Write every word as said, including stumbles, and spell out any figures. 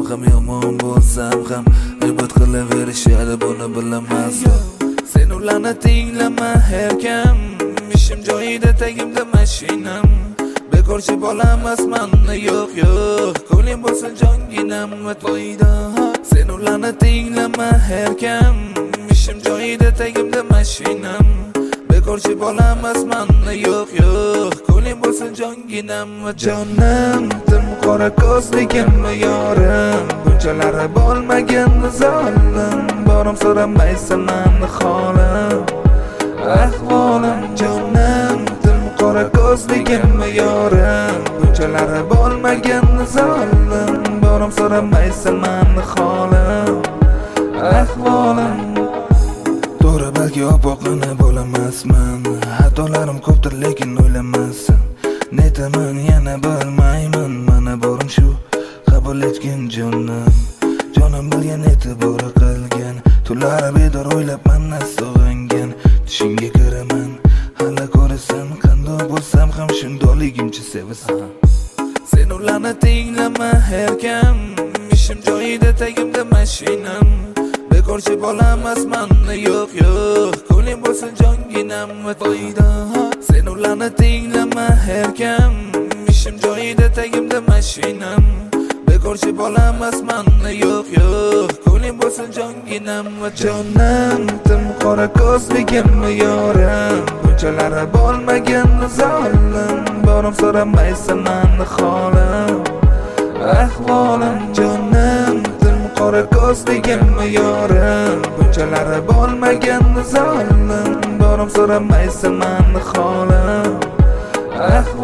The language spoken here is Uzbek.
ham yomon bo'lsam ham g'iybat qilaverishadi, buni bilamasdim. Sen ularni tinglama herkam, ishim joyida, tagimda mashinam. Bekorchi bolamasman, yo'q yo'q, ko'nglim bo'lsin jonginam va to'yda. Sen ularni tinglama herkam, ishim joyida, tagimda mashinam. Bekorchi bolamasman, yo'q yo'q, ko'nglim bo'lsin jonginam va jonim. Tim qora ko'zligim yorim, bunchalari bo'lmagan zolim. Borim so'ramaysan mani holim, ahvolim jonim. Tim qora ko'zligim yorim, bunchalari bo'lmagan zolim. Borim so'ramaysan mani holim, ahvolim. To'g'ri, balki opoqini bo'lamasman, xatolarim ko'pdir lekin o'ylamassan. Netaman yana bilmayman, mana borim shu, qabul etgin jonim. Jonim bilgan, e'tibor qilgan, tunlar bedor o'ylab manna sog'ingan. Tushingga kiraman, hali ko'rasan, qandoq bo'lsam ham shundoqligimcha sevasan. Sen ularni tinglama herkam, ishim joyida, tagimda mashinam. Bekorchi bolamasman, yo'q yo'q, ko'nglim bo'lsin jonginam va to'yda. Sen ularni tinglama herkam, ishim joyida, tagimda mashinam. Bekorchi bolamasman, yo'q yo'q, ko'nglim bo'lsin jonginam va jonim. Tim qora ko'zligim yorim, bunchalari bo'lmagan zolim. Borim so'ramaysan mani holim, ahvolim jonim. Qora ko'zligim yorim, bunchalari bo'lmagan zolim. Borim so'ramaysan mani holim, ahvolim.